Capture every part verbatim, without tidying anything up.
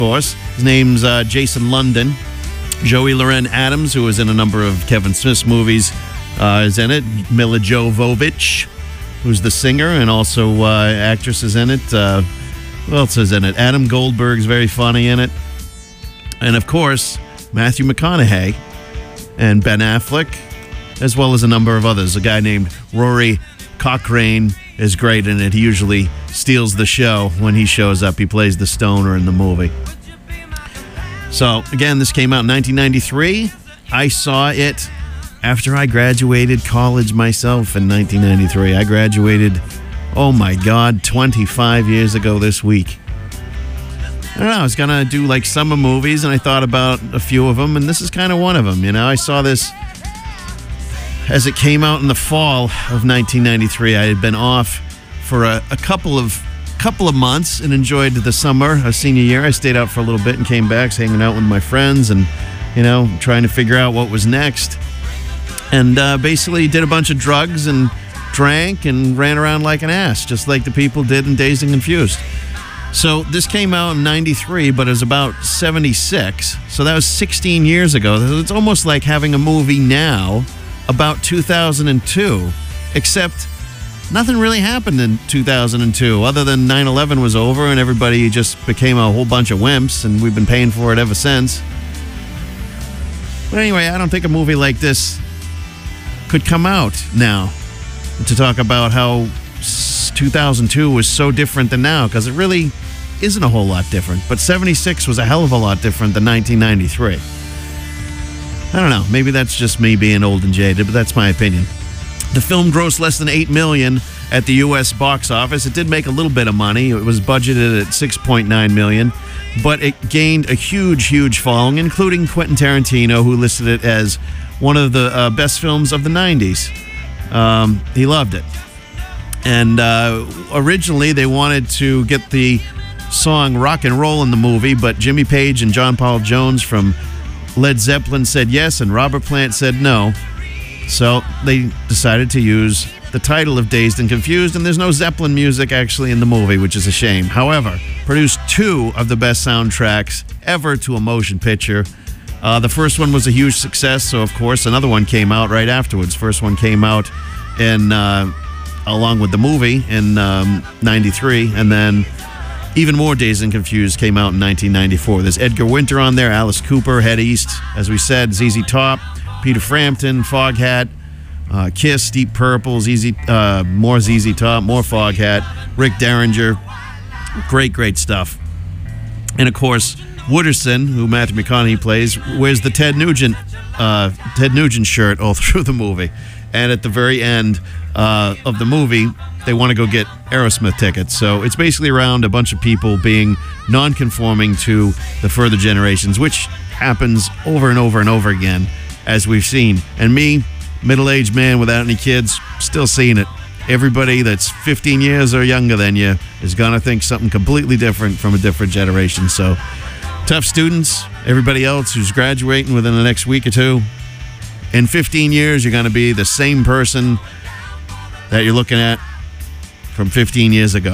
course. His name's uh, Jason London. Joey Loren Adams, who was in a number of Kevin Smith's movies, uh, is in it. Mila Jovovich, who's the singer and also uh, actress, is in it. Uh, who else is in it? Adam Goldberg's very funny in it. And, of course, Matthew McConaughey and Ben Affleck, as well as a number of others. A guy named Rory Cochrane is great in it. He usually steals the show when he shows up. He plays the stoner in the movie. So, again, this came out in nineteen ninety-three. I saw it after I graduated college myself in nineteen ninety-three. I graduated, oh my God, twenty-five years ago this week. I don't know, I was going to do like summer movies, and I thought about a few of them, and this is kind of one of them. You know, I saw this as it came out in the fall of nineteen ninety-three. I had been off for a, a couple of couple of months and enjoyed the summer of senior year. I stayed out for a little bit and came back, hanging out with my friends and, you know, trying to figure out what was next. And uh, basically did a bunch of drugs and drank and ran around like an ass, just like the people did in Dazed and Confused. So this came out in ninety-three, but it was about seventy-six. So that was sixteen years ago. It's almost like having a movie now about two thousand two, except nothing really happened in two thousand two other than nine eleven was over and everybody just became a whole bunch of wimps, and we've been paying for it ever since. But anyway, I don't think a movie like this could come out now to talk about how two thousand two was so different than now, because it really isn't a whole lot different. But seventy-six was a hell of a lot different than nineteen ninety-three. I don't know. Maybe that's just me being old and jaded, but that's my opinion. The film grossed less than eight million dollars at the U S box office. It did make a little bit of money. It was budgeted at six point nine million dollars, but it gained a huge, huge following, including Quentin Tarantino, who listed it as one of the uh, best films of the nineties. Um, he loved it. And uh, originally, they wanted to get the song Rock and Roll in the movie, but Jimmy Page and John Paul Jones from Led Zeppelin said yes, and Robert Plant said no. So they decided to use the title of Dazed and Confused, and there's no Zeppelin music actually in the movie, which is a shame. However, produced two of the best soundtracks ever to a motion picture. Uh, the first one was a huge success, so of course another one came out right afterwards. First one came out in uh, along with the movie in um, ninety-three, and then even more Dazed and Confused came out in nineteen ninety-four. There's Edgar Winter on there, Alice Cooper, Head East, as we said, Z Z Top, Peter Frampton, Foghat, uh, Kiss, Deep Purple, Z Z, uh, more Z Z Top, more Foghat, Rick Derringer. Great, great stuff. And of course, Wooderson, who Matthew McConaughey plays, wears the Ted Nugent, uh, Ted Nugent shirt all through the movie. And at the very end uh, of the movie, they want to go get Aerosmith tickets. So it's basically around a bunch of people being non-conforming to the further generations, which happens over and over and over again, as we've seen. And me, middle-aged man without any kids, still seeing it. Everybody that's fifteen years or younger than you is going to think something completely different from a different generation. So tough students, everybody else who's graduating within the next week or two, in fifteen years, you're going to be the same person that you're looking at from fifteen years ago.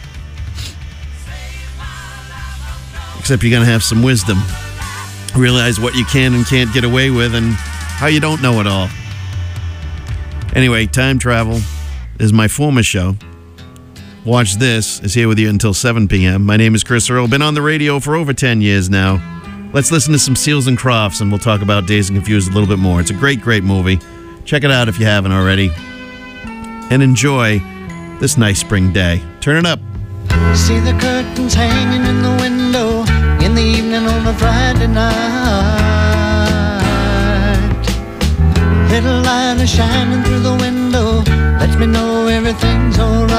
Except you're going to have some wisdom. Realize what you can and can't get away with and how you don't know it all. Anyway, Time Travel is my former show. Watch This is here with you until seven p.m. My name is Chris Earl. Been on the radio for over ten years now. Let's listen to some Seals and Crofts, and we'll talk about Dazed and Confused a little bit more. It's a great, great movie. Check it out if you haven't already. And enjoy this nice spring day. Turn it up. See the curtains hanging in the window in the evening on a Friday night. Little light is shining through the window, lets me know everything's alright.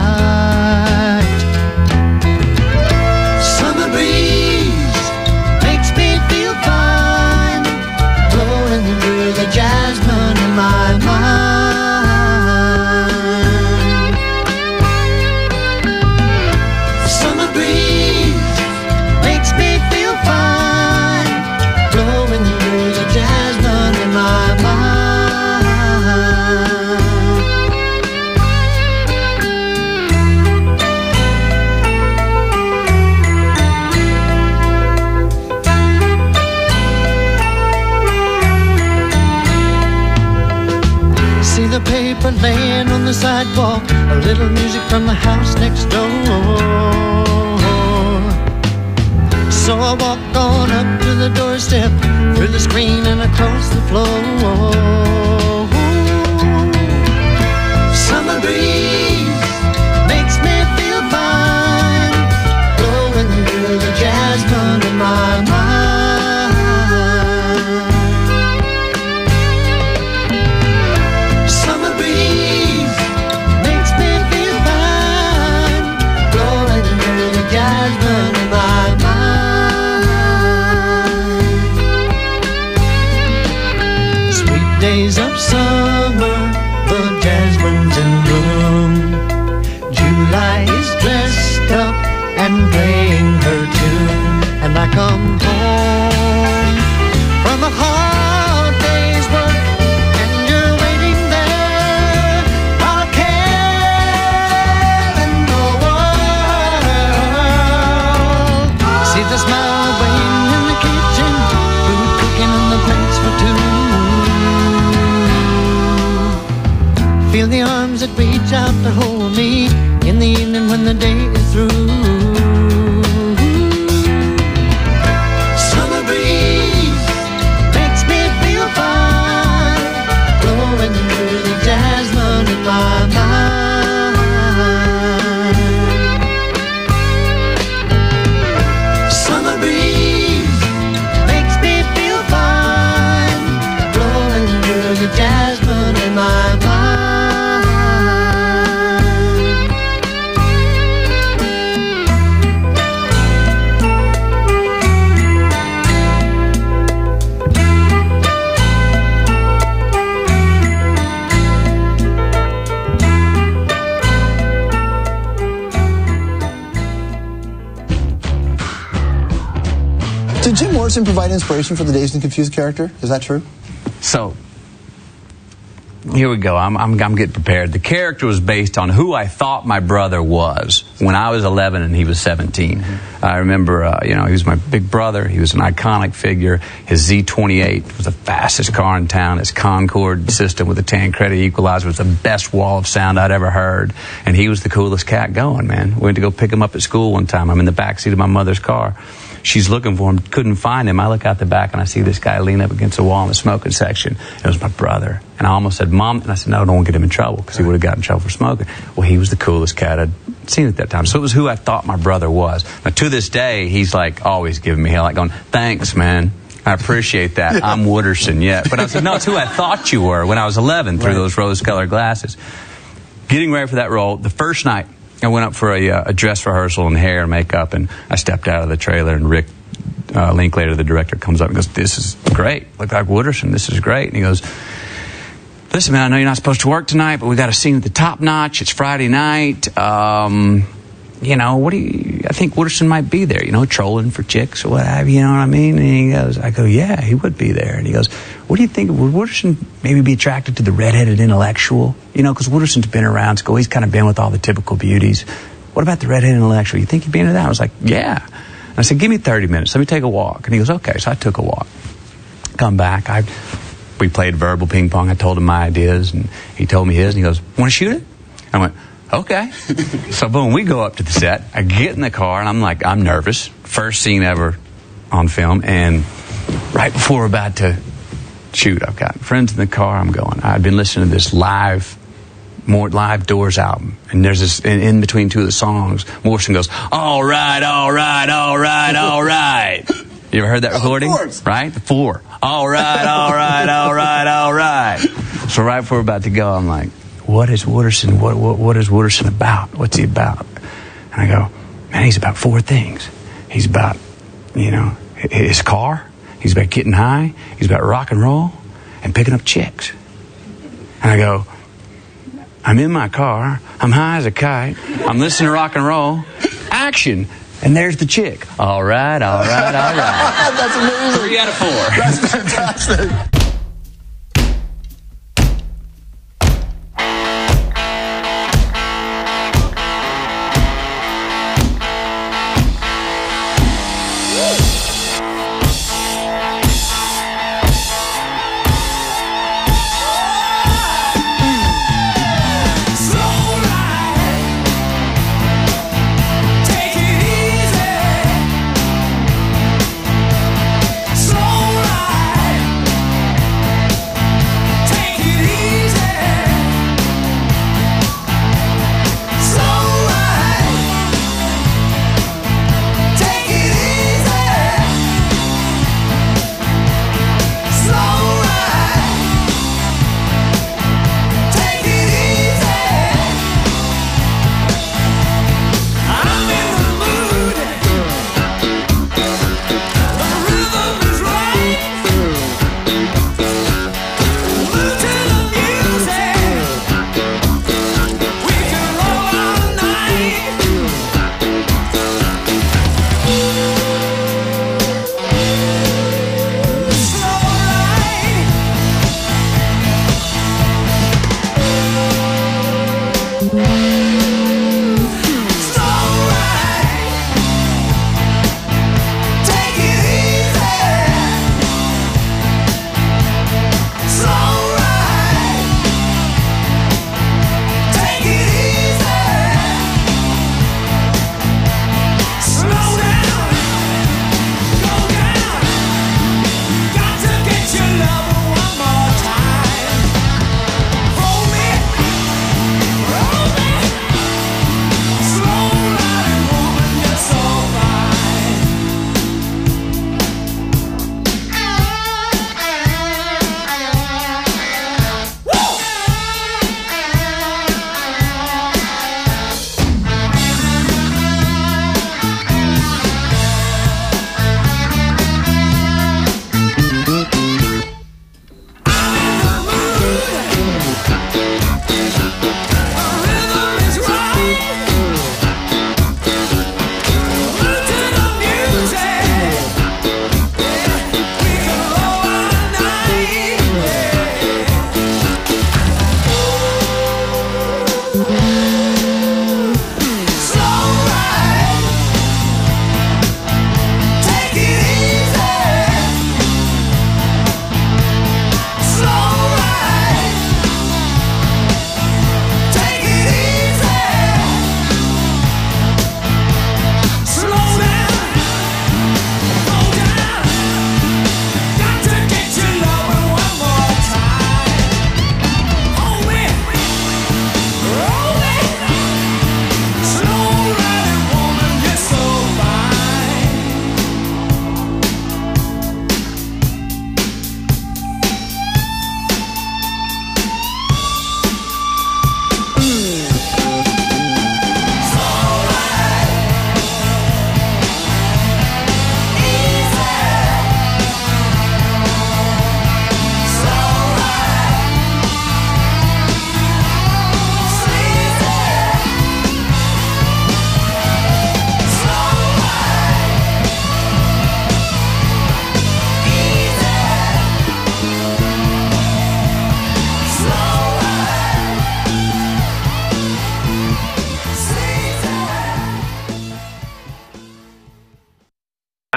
Summer breeze makes me feel fine, blowing through the jasmine in my mind. Summer breeze makes me feel fine, blowing through the jasmine in my mind. sidewalk, a little music from the house next door. So I walk on up to the doorstep, through the screen and across the floor. Summer breeze makes me feel fine, blowing through the jasmine in my mind. Summer breeze makes me feel fine, blowing through the jasmine in my mind. Sweet days of summer, the jasmine's in bloom. July is dressed up and playing her tune, and I come home from a hard day's work, and you're waiting there, not a care in the world. See the smile waiting in the kitchen, food cooking and the plates for two. Feel the arms that reach out to hold me in the evening when the day is through. Summer breeze makes me feel fine, blowing through the jasmine in my mind. Summer breeze makes me feel fine, blowing through the jasmine in my mind. Did Jim Morrison provide inspiration for the Dazed and Confused character? Is that true? So, here we go. I'm, I'm, I'm getting prepared. The character was based on who I thought my brother was when I was eleven and he was seventeen. Mm-hmm. I remember, uh, you know, he was my big brother. He was an iconic figure. His Z twenty-eight was the fastest car in town. His Concorde system with a ten-credit equalizer was the best wall of sound I'd ever heard. And he was the coolest cat going, man. We went to go pick him up at school one time. I'm in the backseat of my mother's car. She's looking for him, couldn't find him. I look out the back and I see this guy lean up against the wall in the smoking section. It was my brother. And I almost said, Mom, and I said, no, don't get him in trouble, because he would have gotten in trouble for smoking. Well, he was the coolest cat I'd seen at that time. So it was who I thought my brother was. Now, to this day, he's like always giving me hell, like going, thanks, man. I appreciate that. Yeah. I'm Wooderson, yeah. But I said, no, it's who I thought you were when I was eleven through right. those rose-colored glasses. Getting ready for that role, the first night, I went up for a, uh, a dress rehearsal and hair and makeup, and I stepped out of the trailer, and Rick uh, Linklater, the director, comes up and goes, this is great. Look like Wooderson. This is great. And he goes, listen, man, I know you're not supposed to work tonight, but we got a scene at the Top Notch. It's Friday night. Um, you know, what do you, I think Wooderson might be there, you know, trolling for chicks or what have you, you know what I mean? And he goes, I go, yeah, he would be there. And he goes, what do you think, would Wooderson maybe be attracted to the redheaded intellectual? You know, because Wooderson's been around school. He's kind of been with all the typical beauties. What about the redheaded intellectual? You think he'd be into that? I was like, yeah. And I said, give me thirty minutes. Let me take a walk. And he goes, okay. So I took a walk. Come back. I, we played verbal ping pong. I told him my ideas, and he told me his. And he goes, want to shoot it? I went, okay. So boom, we go up to the set. I get in the car, and I'm like, I'm nervous. First scene ever on film. And right before we're about to shoot, I've got friends in the car. I'm going, I've been listening to this live, more live Doors album. And there's this, in, in between two of the songs, Morrison goes, all right, all right, all right, all right. You ever heard that recording? Of course. Right? The four. All right, all right, all right, all right. So right before we're about to go, I'm like, what is Wooderson? What, what, what is Wooderson about? What's he about? And I go, man, he's about four things. He's about, you know, his car. He's about getting high. He's about rock and roll and picking up chicks. And I go, I'm in my car. I'm high as a kite. I'm listening to rock and roll. Action. And there's the chick. All right, all right, all right. That's amazing. Three out of four. That's fantastic. So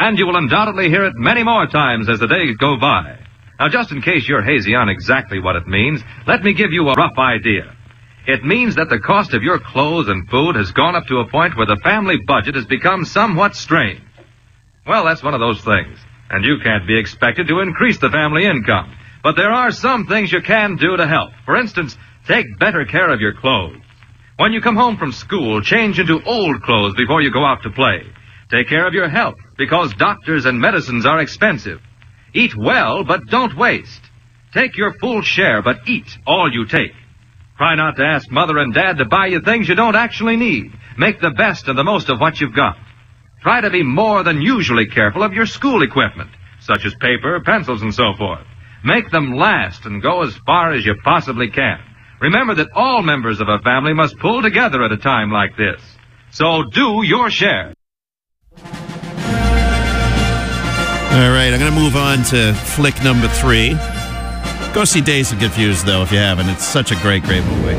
And you will undoubtedly hear it many more times as the days go by. Now, just in case you're hazy on exactly what it means, let me give you a rough idea. It means that the cost of your clothes and food has gone up to a point where the family budget has become somewhat strained. Well, that's one of those things, and you can't be expected to increase the family income. But there are some things you can do to help. For instance, take better care of your clothes. When you come home from school, change into old clothes before you go out to play. Take care of your health, because doctors and medicines are expensive. Eat well, but don't waste. Take your full share, but eat all you take. Try not to ask Mother and Dad to buy you things you don't actually need. Make the best and the most of what you've got. Try to be more than usually careful of your school equipment, such as paper, pencils, and so forth. Make them last and go as far as you possibly can. Remember that all members of a family must pull together at a time like this. So do your share. All right, I'm going to move on to flick number three. Go see Dazed and Confused, though, if you haven't. It's such a great, great movie.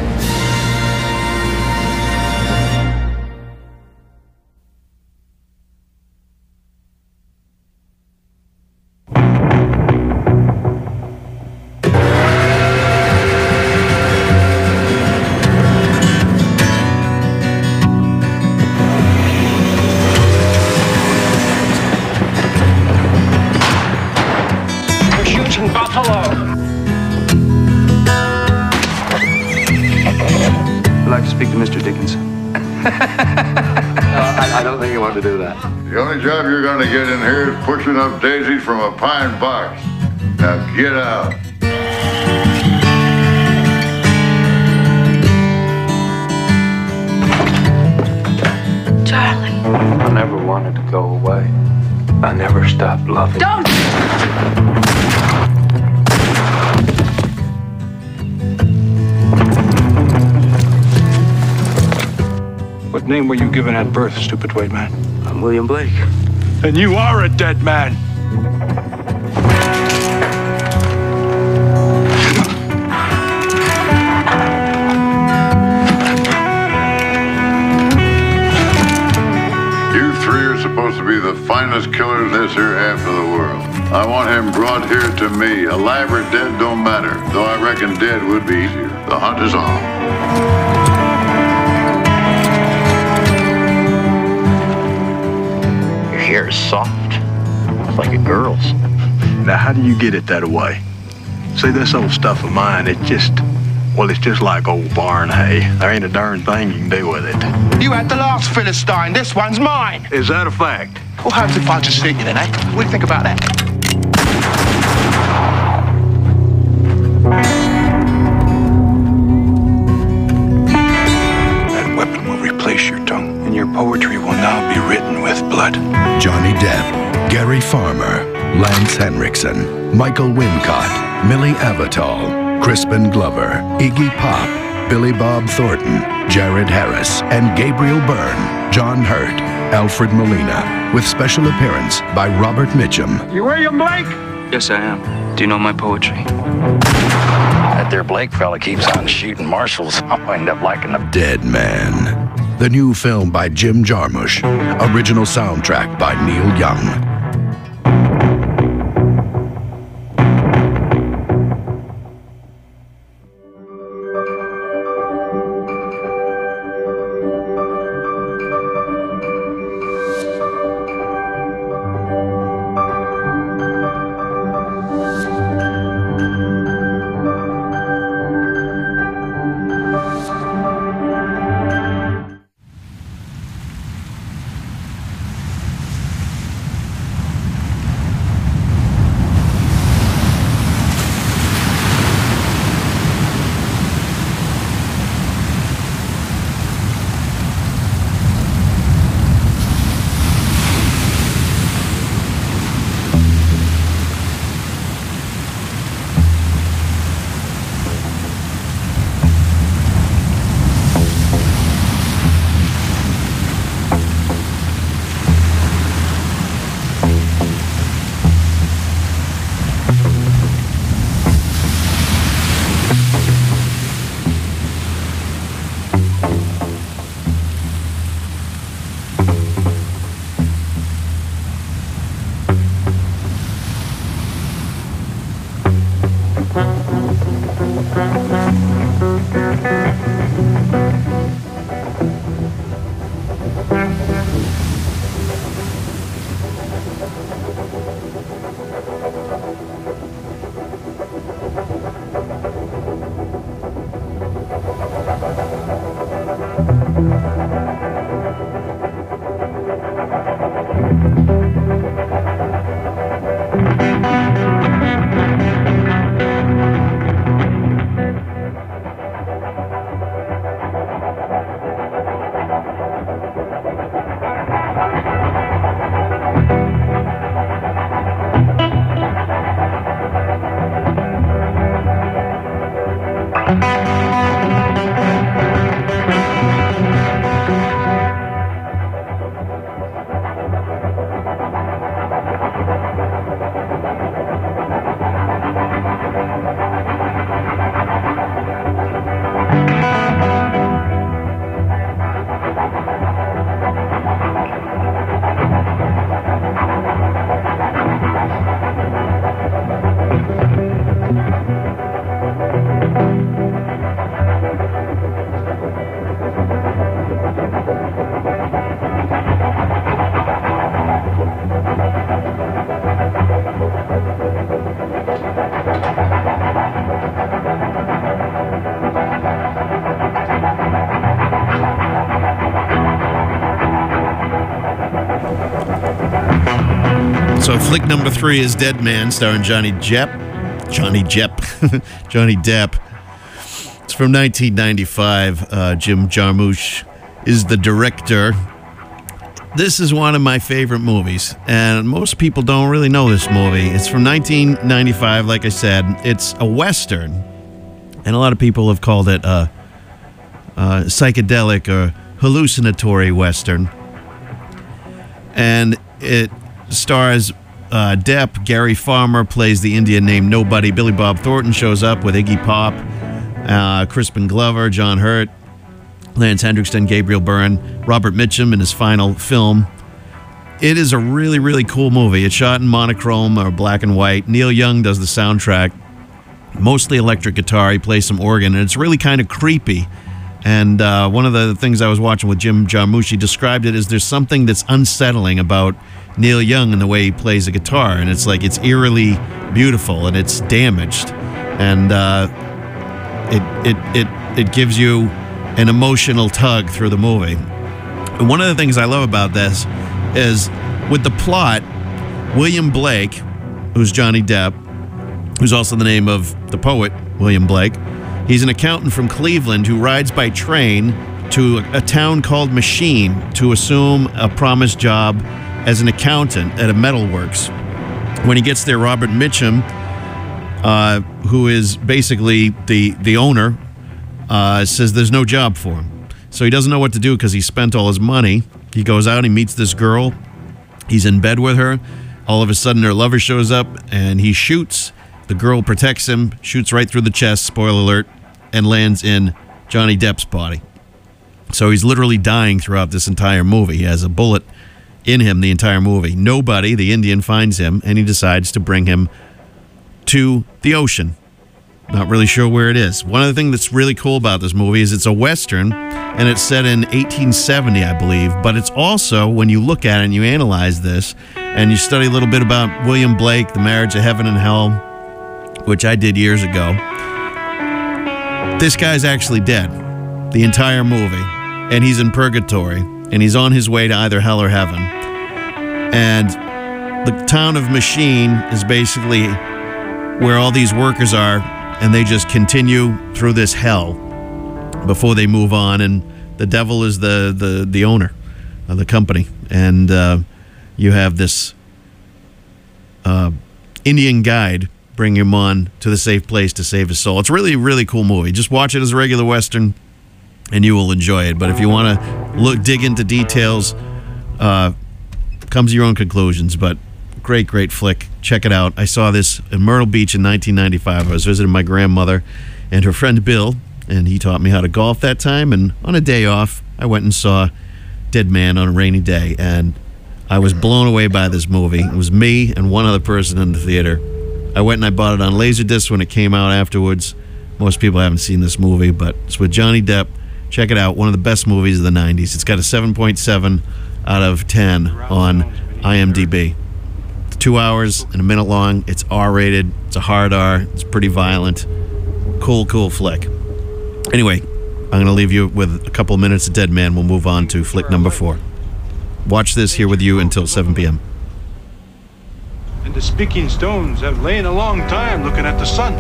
The only job you're going to get in here is pushing up daisies from a pine box. Now get out. Charlie. I never wanted to go away. I never stopped loving you. Don't! What name were you given at birth, stupid white man? I'm William Blake. Then you are a dead man. You three are supposed to be the finest killers in this here half of the world. I want him brought here to me. Alive or dead don't matter, though I reckon dead would be easier. The hunt is on. Hair is soft. It's like a girl's. Now, how do you get it that way? See, this old stuff of mine, it just, well, it's just like old barn hay. There ain't a darn thing you can do with it. You had the last Philistine. This one's mine. Is that a fact? Well, how's if I just shoot you then, eh? What do you think about that? That weapon will replace your tongue, and your poetry will now be written with blood. Johnny Depp, Gary Farmer, Lance Henriksen, Michael Wincott, Millie Avital, Crispin Glover, Iggy Pop, Billy Bob Thornton, Jared Harris, and Gabriel Byrne, John Hurt, Alfred Molina, with special appearance by Robert Mitchum. You William Blake? Yes, I am. Do you know my poetry? That there Blake fella keeps on shooting marshals. I'll end up liking him. Dead Man. The new film by Jim Jarmusch. Original soundtrack by Neil Young. So flick number three is Dead Man, starring Johnny Depp. Johnny Depp. Johnny Depp. It's from nineteen ninety-five. Uh, Jim Jarmusch is the director. This is one of my favorite movies, and most people don't really know this movie. It's from nineteen ninety-five, like I said. It's a Western, and a lot of people have called it a, a psychedelic or hallucinatory Western. And it stars uh, Depp. Gary Farmer plays the Indian named Nobody. Billy Bob Thornton shows up with Iggy Pop, uh, Crispin Glover, John Hurt, Lance Henriksen, Gabriel Byrne, Robert Mitchum in his final film. It is a really, really cool movie. It's shot in monochrome or black and white. Neil Young does the soundtrack, mostly electric guitar. He plays some organ, and it's really kind of creepy. And uh, one of the things I was watching with Jim Jarmusch, he described it as there's something that's unsettling about Neil Young and the way he plays the guitar. And it's like it's eerily beautiful, and it's damaged. And uh, it, it, it, it gives you an emotional tug through the movie. And one of the things I love about this is with the plot, William Blake, who's Johnny Depp, who's also the name of the poet, William Blake, he's an accountant from Cleveland who rides by train to a town called Machine to assume a promised job as an accountant at a metalworks. When he gets there, Robert Mitchum, uh, who is basically the, the owner, Uh, says there's no job for him. So he doesn't know what to do because he spent all his money. He goes out, he meets this girl. He's in bed with her. All of a sudden, her lover shows up, and he shoots. The girl protects him, shoots right through the chest, spoiler alert, and lands in Johnny Depp's body. So he's literally dying throughout this entire movie. He has a bullet in him the entire movie. Nobody, the Indian, finds him, and he decides to bring him to the ocean. Not really sure where it is. One of the things that's really cool about this movie is it's a Western, and it's set in eighteen seventy, I believe. But it's also, when you look at it and you analyze this, and you study a little bit about William Blake, The Marriage of Heaven and Hell, which I did years ago, this guy's actually dead the entire movie, and he's in purgatory, and he's on his way to either hell or heaven. And the town of Machine is basically where all these workers are, and they just continue through this hell before they move on. And the devil is the, the, the owner of the company. And uh, you have this uh, Indian guide bring him on to the safe place to save his soul. It's really, really cool movie. Just watch it as a regular Western, and you will enjoy it. But if you want to look, dig into details, uh, come to your own conclusions. But great, great flick. Check it out. I saw this in Myrtle Beach in nineteen ninety-five. I was visiting my grandmother and her friend Bill, and he taught me how to golf that time. And on a day off, I went and saw Dead Man on a rainy day, and I was blown away by this movie. It was me and one other person in the theater. I went and I bought it on Laserdisc when it came out afterwards. Most people haven't seen this movie, but it's with Johnny Depp. Check it out. One of the best movies of the nineties. It's got a seven point seven out of ten on IMDb. Two hours and a minute long. It's R-rated. It's a hard R. It's pretty violent. Cool, cool flick. Anyway, I'm going to leave you with a couple of minutes of Dead Man. We'll move on to flick number four. Watch this here with you until seven p.m. And the speaking stones have lain a long time looking at the sun.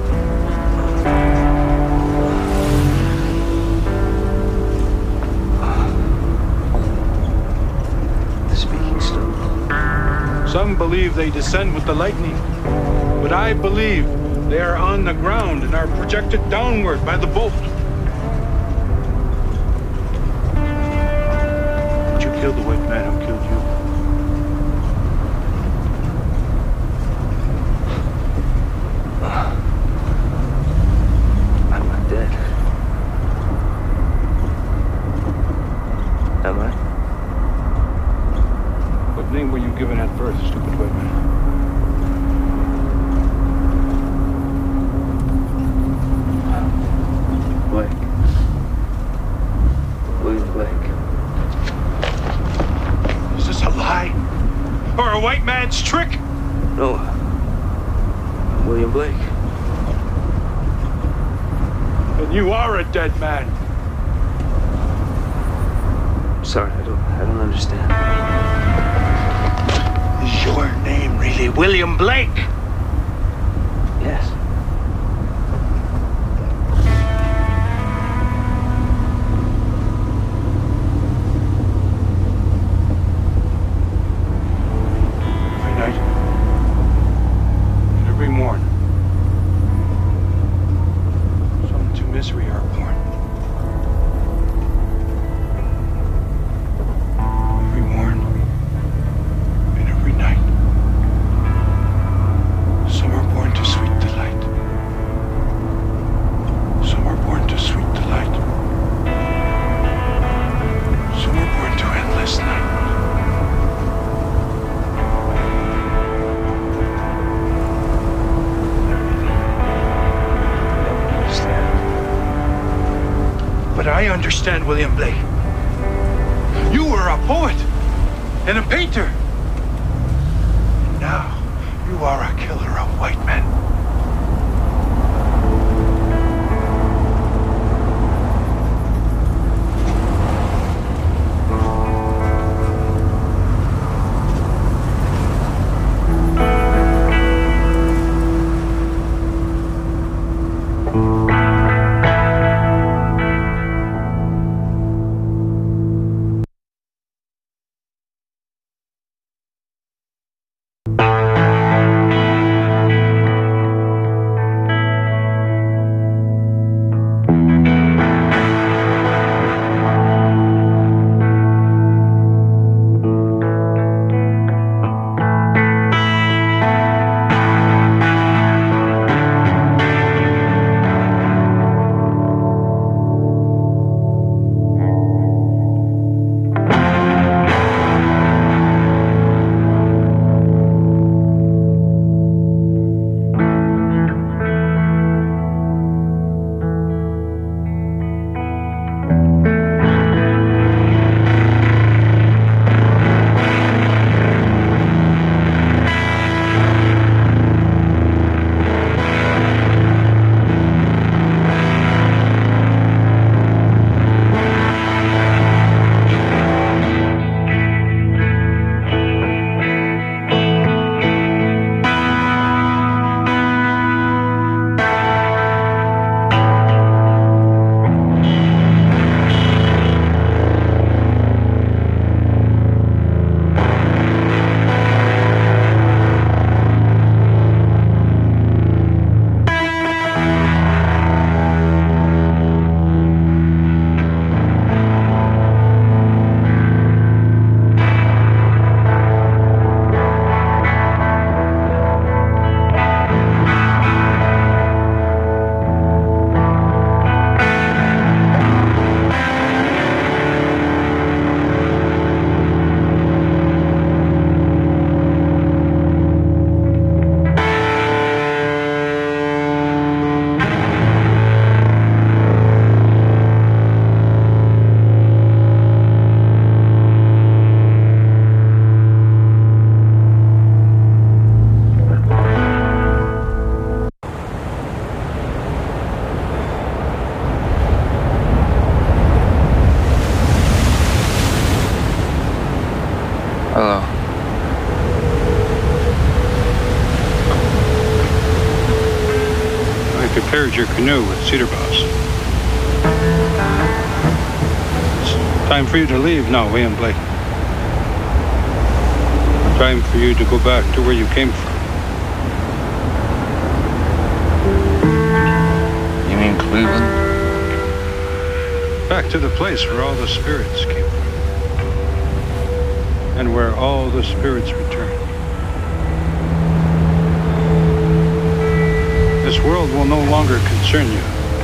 The speaking stones. Some believe they descend with the lightning, but I believe they are on the ground and are projected downward by the bolt. Did you kill the white man who killed you? I'm not dead. Am I? What name were you given at birth, stupid white man? Blake. William Blake. Is this a lie? Or a white man's trick? No. I'm William Blake. And you are a dead man. I'm sorry, I don't I don't understand. Is your name really William Blake? Yes. Every night and every morn, some to misery are born. Every morn and every night, some are born to sweet delight. Some are born to sweet delight. Some are born to endless night. But I understand, William Blake. You were a poet and a painter. And now you are a killer of white men. Hello. I prepared your canoe with cedar boughs. It's time for you to leave now, William Blake. Time for you to go back to where you came from. You mean Cleveland? Back to the place where all the spirits came from. And where all the spirits return. This world will no longer concern you.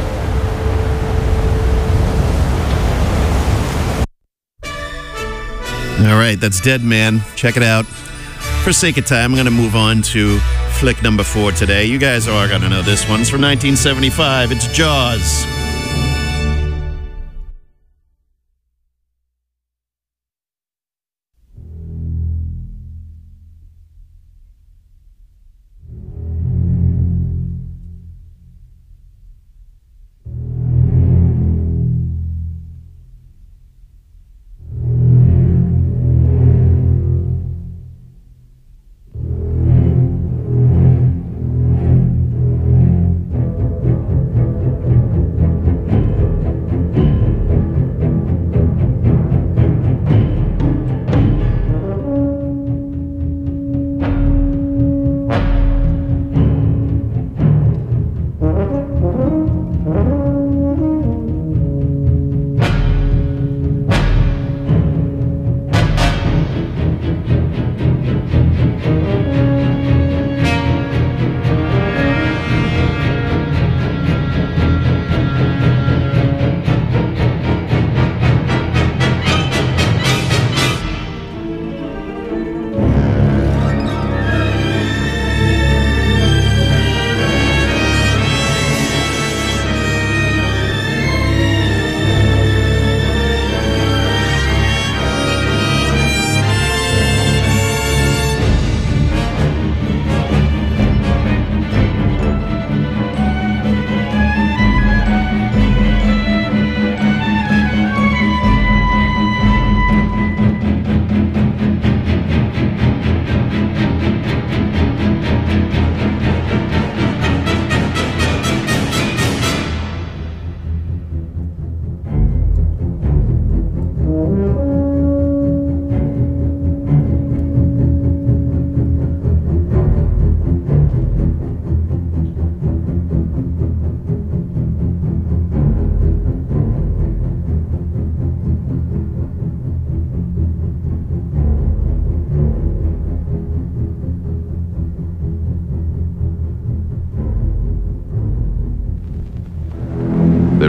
All right, that's Dead Man. Check it out. For sake of time, I'm going to move on to flick number four today. You guys are going to know this one. It's from nineteen seventy-five. It's Jaws.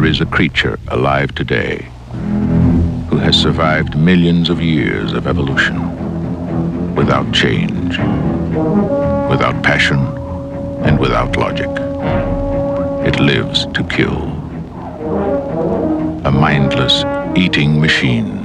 there is a creature alive today who has survived millions of years of evolution without change, without passion, and without logic. It lives to kill. A mindless eating machine.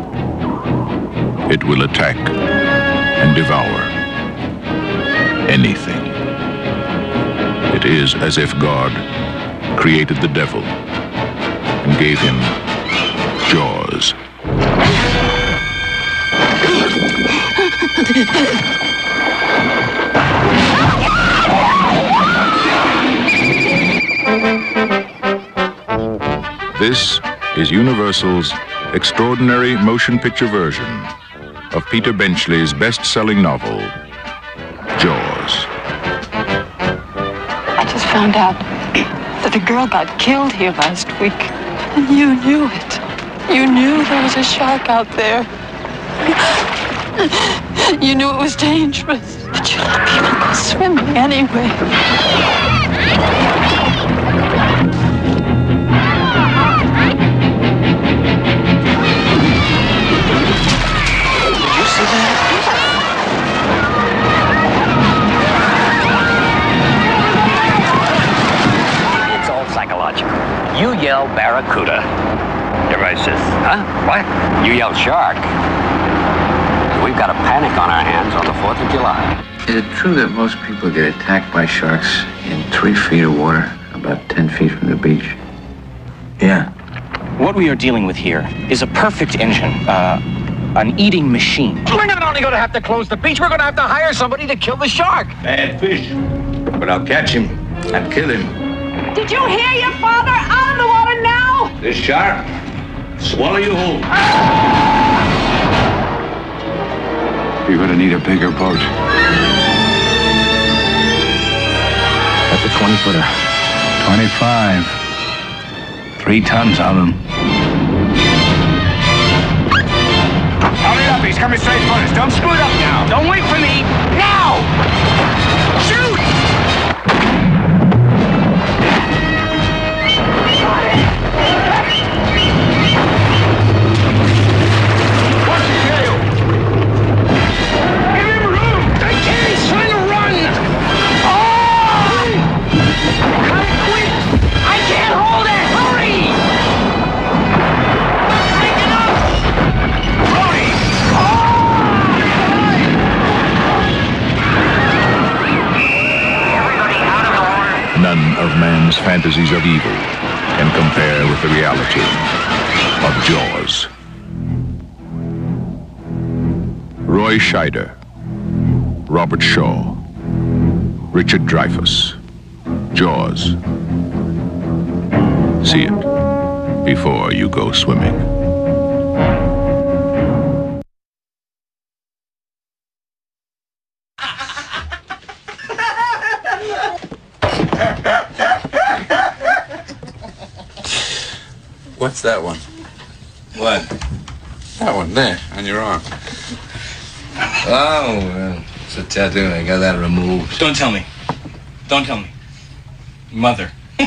It will attack and devour anything. It is as if God created the devil and gave him jaws. This is Universal's extraordinary motion picture version of Peter Benchley's best-selling novel, Jaws. I just found out that a girl got killed here last week, and you knew it. You knew there was a shark out there. You knew it was dangerous, but you let people go swimming anyway. It's all psychological. You yell barracuda. Everybody says, huh? What? You yell shark. We've got a panic on our hands on the fourth of July. Is it true that most people get attacked by sharks in three feet of water, about ten feet from the beach? Yeah. What we are dealing with here is a perfect engine, uh, an eating machine. We're not only going to have to close the beach, we're going to have to hire somebody to kill the shark. Bad fish. But I'll catch him and kill him. Did you hear your father? Out of the water now! This shark, swallow you whole. You're gonna need a bigger boat. That's a twenty-footer. twenty-five. Three tons on him. Hurry up, he's coming straight for us. Don't screw it up now. Don't wait for me. Now! Shoot! What's he do? Give him room! I can't, he's trying to run! Oh! Come quick! I can't hold it! Hurry! Break it up! Hurry! None of man's fantasies of evil can compare with the reality of Jaws. Roy Scheider, Robert Shaw, Richard Dreyfuss, Jaws. See it before you go swimming. What's that one? What? That one there, on your arm. Oh, well, it's a tattoo. I got that removed. Don't tell me. Don't tell me. Mother.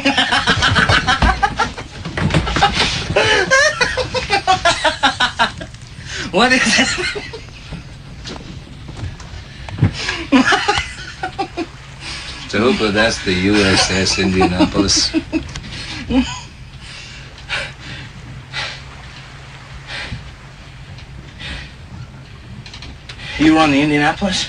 What is it? Mister Hooper, that's the U S S Indianapolis. You were on the Indianapolis?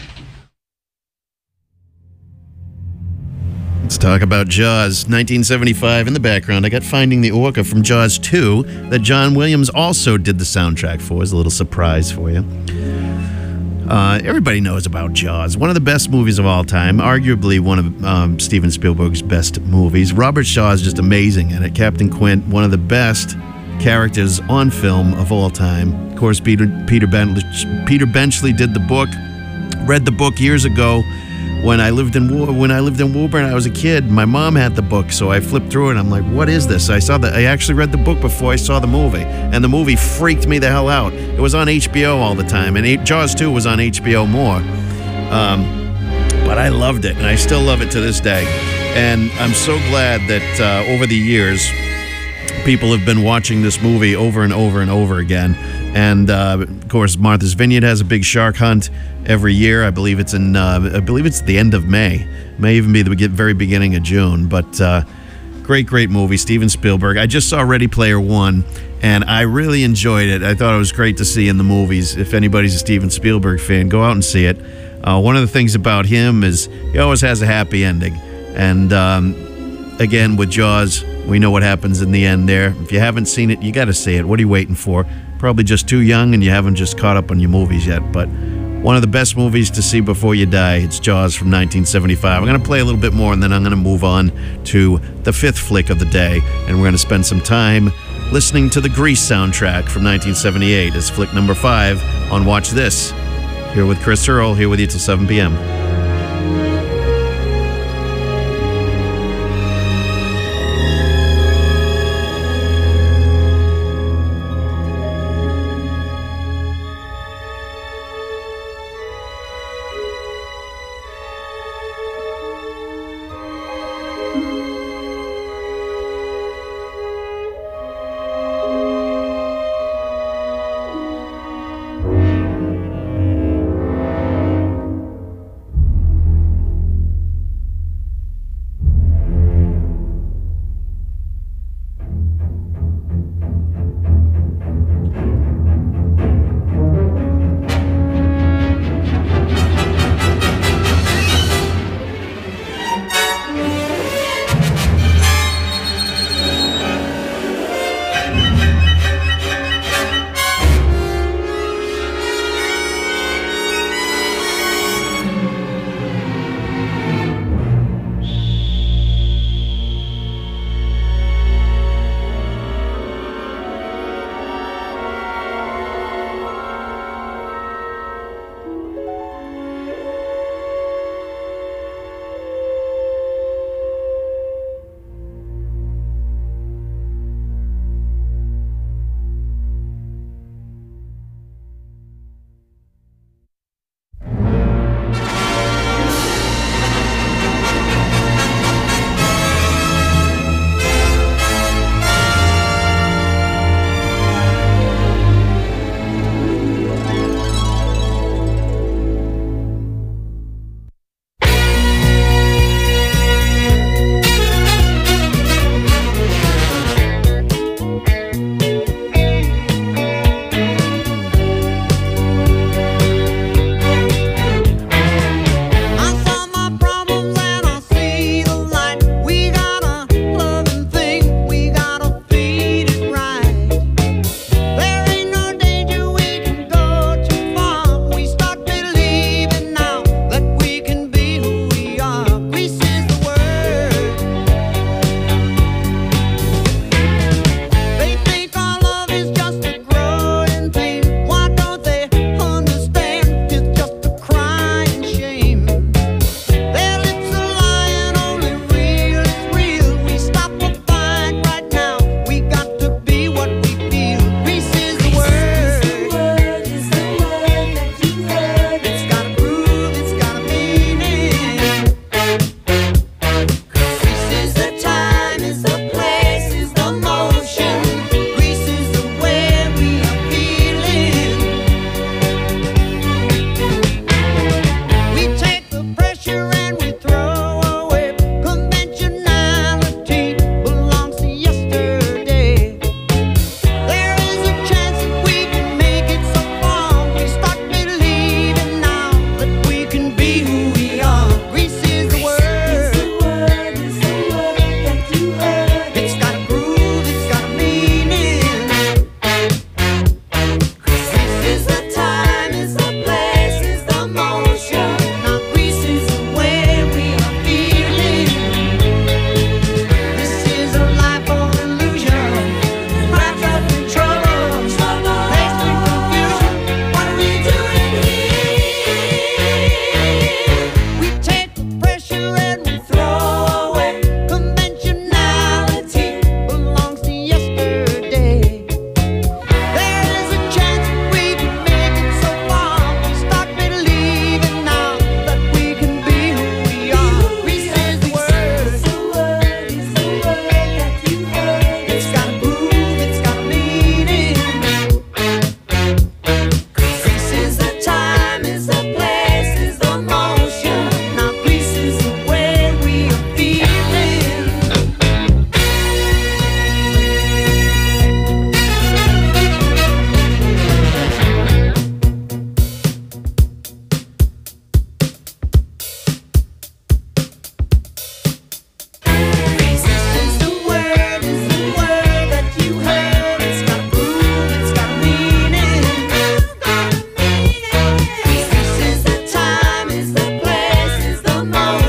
Let's talk about Jaws. nineteen seventy-five in the background. I got Finding the Orca from Jaws two that John Williams also did the soundtrack for. It's a little surprise for you. Uh, everybody knows about Jaws. One of the best movies of all time. Arguably one of um, Steven Spielberg's best movies. Robert Shaw is just amazing in it. Captain Quint, one of the best characters on film of all time. Of course, Peter Peter, ben- Peter Benchley did the book. Read the book years ago when I lived in when I lived in Woburn. I was a kid. My mom had the book, so I flipped through it. And I'm like, "What is this?" I saw that. I actually read the book before I saw the movie, and the movie freaked me the hell out. It was on H B O all the time, and Jaws two was on H B O more. Um, but I loved it, and I still love it to this day. And I'm so glad that uh, over the years, people have been watching this movie over and over and over again. And uh, of course, Martha's Vineyard has a big shark hunt every year. I believe it's in. Uh, I believe it's the end of May. May even be the be- very beginning of June. But uh, great, great movie, Steven Spielberg. I just saw Ready Player One, and I really enjoyed it. I thought it was great to see in the movies. If anybody's a Steven Spielberg fan, go out and see it. Uh, one of the things about him is he always has a happy ending. And um, again, with Jaws, we know what happens in the end there. If you haven't seen it, you got to see it. What are you waiting for? Probably just too young and you haven't just caught up on your movies yet. But one of the best movies to see before you die. It's Jaws from nineteen seventy-five. I'm going to play a little bit more, and then I'm going to move on to the fifth flick of the day. And we're going to spend some time listening to the Grease soundtrack from nineteen seventy-eight as flick number five on Watch This. Here with Chris Earl, here with you till seven p.m.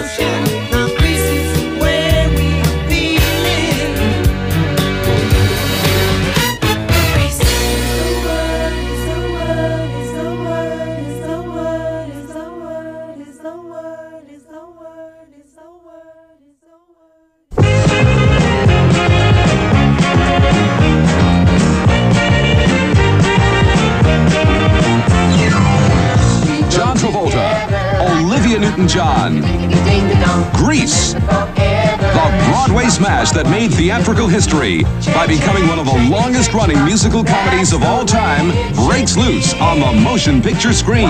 Newton-John. Grease, the Broadway smash that made theatrical history by becoming one of the longest-running musical comedies of all time, breaks loose on the motion picture screen.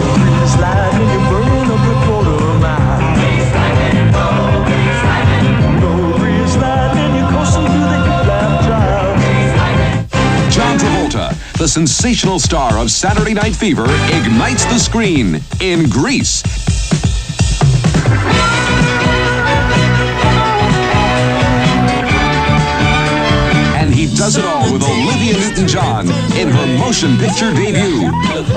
John Travolta, the sensational star of Saturday Night Fever, ignites the screen in Grease. And he does it all with Olivia Newton-John in her motion picture debut.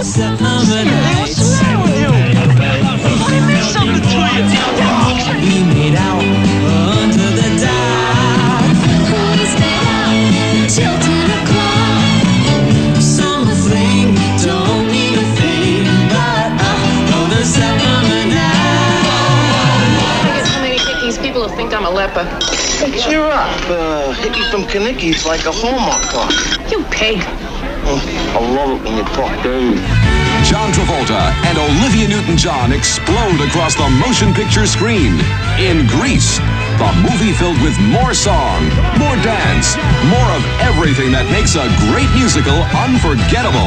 We made out under the dark. Couldn't stay out till ten o'clock. Summer fling, don't mean a thing, but uh, oh, the summer night. So many hickeys people who think I'm a leper. Hey, cheer up. Uh, hickey from Kanicki's like a Hallmark card. You pig. I love it when you talk dirty. John Travolta and Olivia Newton-John explode across the motion picture screen in Grease, the movie filled with more song, more dance, more of everything that makes a great musical unforgettable.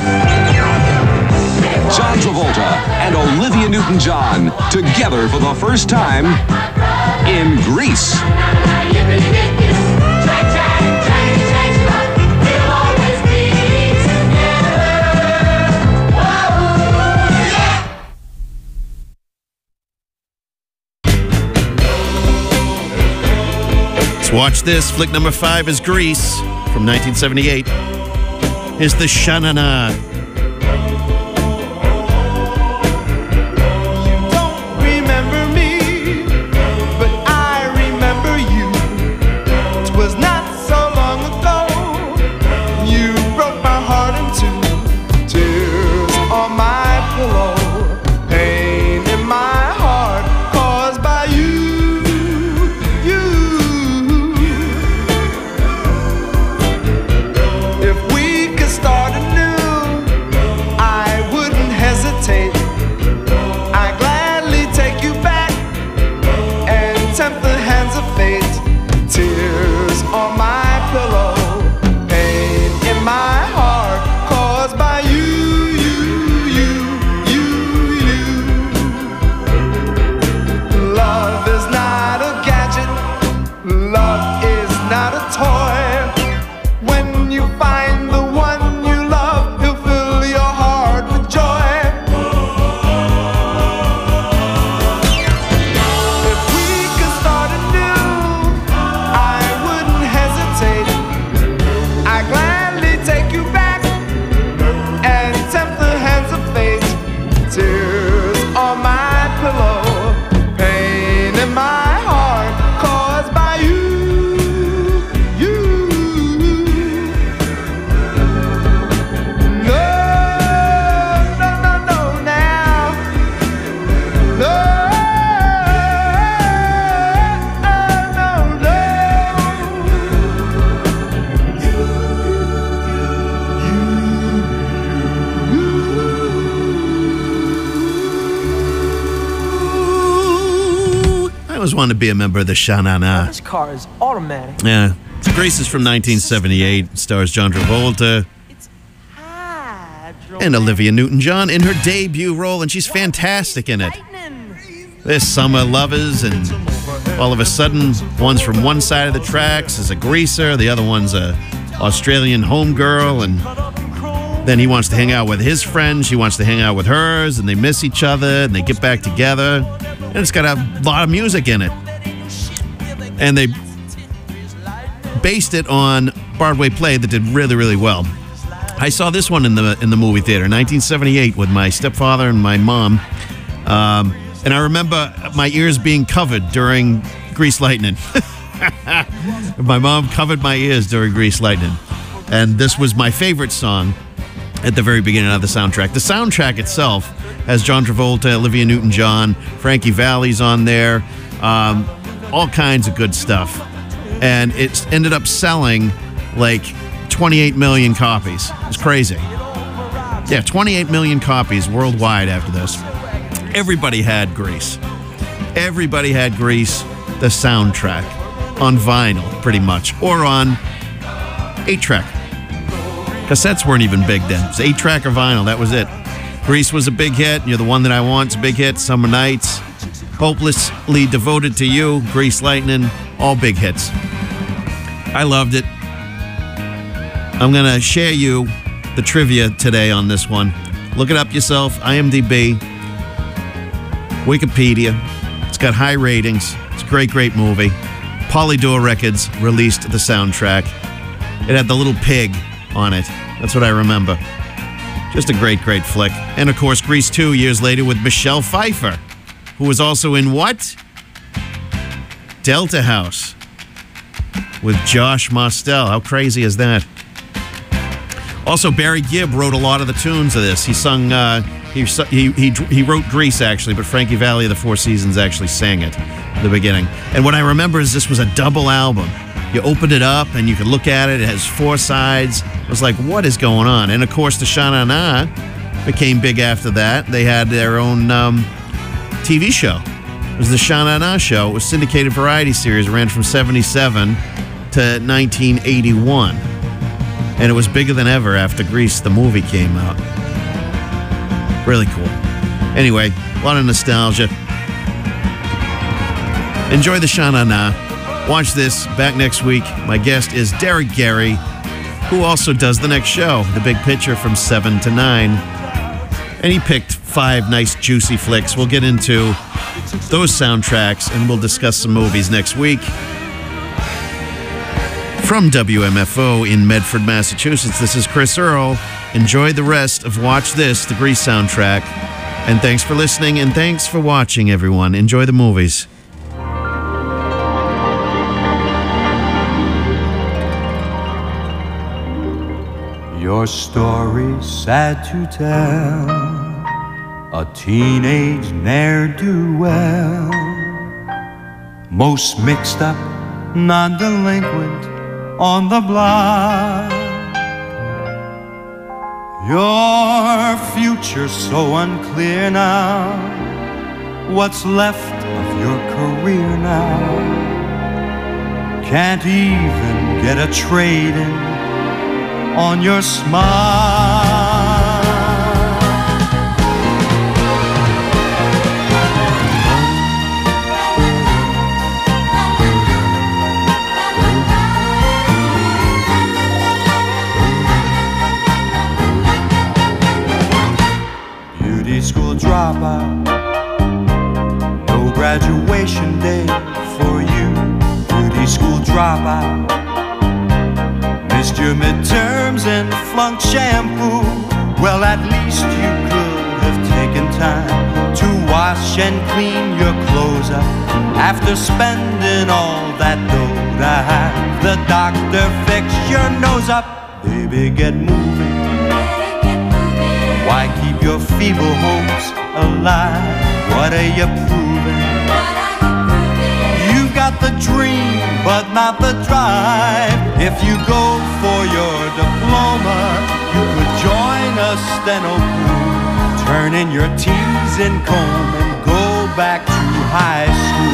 John Travolta and Olivia Newton-John together for the first time in Grease. Watch this. Flick number five is Grease from nineteen seventy-eight. Here's the Sha-Na-Na. Don't remember me, but I remember you. 'Twas not so long ago. You broke my heart in two. Tears on my pillow. Pain in my heart caused by you. Tears on my pillow, pain in my heart caused by you, you, you, you, you. Love is not a gadget, love is not a toy. When you find the one you love, he'll fill your heart with joy. I always wanted to be a member of the Sha-Na-Na. This car is automatic. Yeah. Grease is from nineteen seventy-eight. Stars John Travolta and Olivia Newton-John in her debut role, and she's fantastic in it. They're summer lovers, and all of a sudden, one's from one side of the tracks is a greaser, the other one's a Australian homegirl, and then he wants to hang out with his friends, she wants to hang out with hers, and they miss each other, and they get back together. And it's got a lot of music in it. And they based it on Broadway play that did really, really well. I saw this one in the in the movie theater, nineteen seventy-eight, with my stepfather and my mom. Um, And I remember my ears being covered during Grease Lightning. My mom covered my ears during Grease Lightning. And this was my favorite song at the very beginning of the soundtrack. The soundtrack itself has John Travolta, Olivia Newton-John, Frankie Valli's on there, um, all kinds of good stuff. And it ended up selling like twenty-eight million copies. It was crazy. Yeah, twenty-eight million copies worldwide after this. Everybody had Grease. Everybody had Grease, the soundtrack, on vinyl, pretty much, or on eight-track. Cassettes weren't even big then. It was eight-track or vinyl, that was it. Grease was a big hit. You're the One That I Want, it's a big hit. Summer Nights, Hopelessly Devoted to You, Grease Lightning, all big hits. I loved it. I'm going to share you the trivia today on this one. Look it up yourself, I M D B, Wikipedia. It's got high ratings. It's a great, great movie. Polydor Records released the soundtrack. It had the little pig on it. That's what I remember. Just a great, great flick. And, of course, Grease two years later with Michelle Pfeiffer, who was also in what? Delta House with Josh Mostel. How crazy is that? Also, Barry Gibb wrote a lot of the tunes of this. He sung, uh, he, he he he wrote Grease, actually, but Frankie Valli of the Four Seasons actually sang it at the beginning. And what I remember is this was a double album. You opened it up and you could look at it. It has four sides. It was like, what is going on? And, of course, the Sha-Na-Na became big after that. They had their own um, T V show. It was the Sha-Na-Na Show. It was a syndicated variety series. It ran from seventy-seven to nineteen eighty-one. And it was bigger than ever after Grease, the movie, came out. Really cool. Anyway, a lot of nostalgia. Enjoy the Sha-Na-Na. Watch this. Back next week. My guest is Derek Gary, who also does the next show, The Big Picture, from seven to nine. And he picked five nice, juicy flicks. We'll get into those soundtracks, and we'll discuss some movies next week. From W M F O in Medford, Massachusetts, this is Chris Earl. Enjoy the rest of Watch This, the Grease soundtrack. And thanks for listening, and thanks for watching, everyone. Enjoy the movies. Your story's sad to tell, a teenage ne'er-do-well, most mixed up, non-delinquent on the block. Your future's so unclear now, what's left of your career now? Can't even get a trade-in on your smile. Beauty school dropout, no graduation day for you. Beauty school dropout, missed your midterms and flunked shampoo. Well, at least you could have taken time to wash and clean your clothes up after spending all that dough to have the doctor fix your nose up. Baby, get moving. Why keep your feeble hopes alive? What are you proving? You've got the dream, but not the drive. If you go for your diploma, you could join a steno crew, turn in your T's and comb and go back to high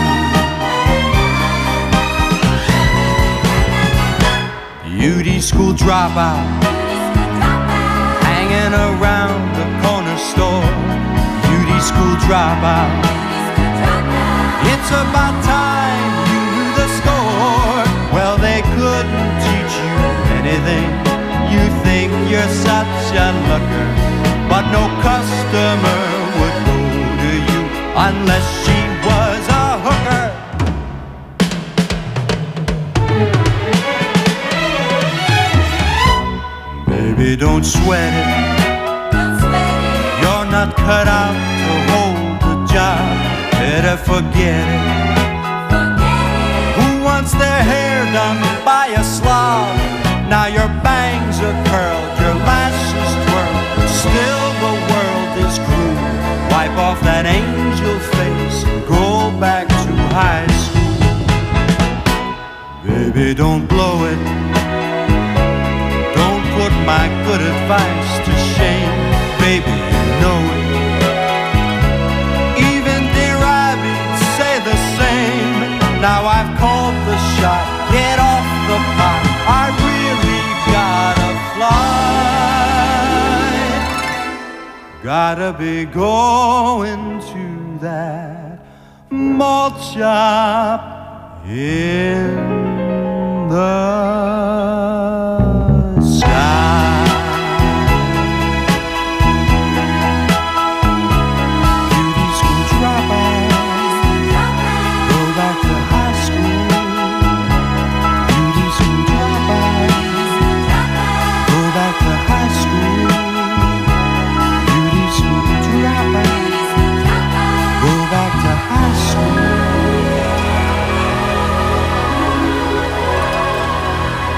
school. Beauty school dropout, hanging around the corner store. Beauty school dropout, it's about time you knew the score. Well, they couldn't teach you anything. You think you're such a looker, but no customer would go to you unless she was a hooker. Baby, don't sweat it. You're not cut out to hold the job. better forget it. Who wants their hair done by a slob? Now your bangs are curled, your lashes twirl, still the world is cruel. Wipe off that angel face and go back to high school. Baby, don't blow it. Don't put my good advice to shame. Baby, you know it. Even dear Abby'd say the same. Now I've called the shot. Get off the pot. I really gotta fly. Gotta be going to that malt shop in the sky. Beauty school dropout, go back to high school. Beauty school dropout, go back to high school. Beauty school dropout, go back to high school.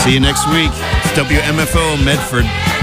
See you next week. It's W M F O Medford.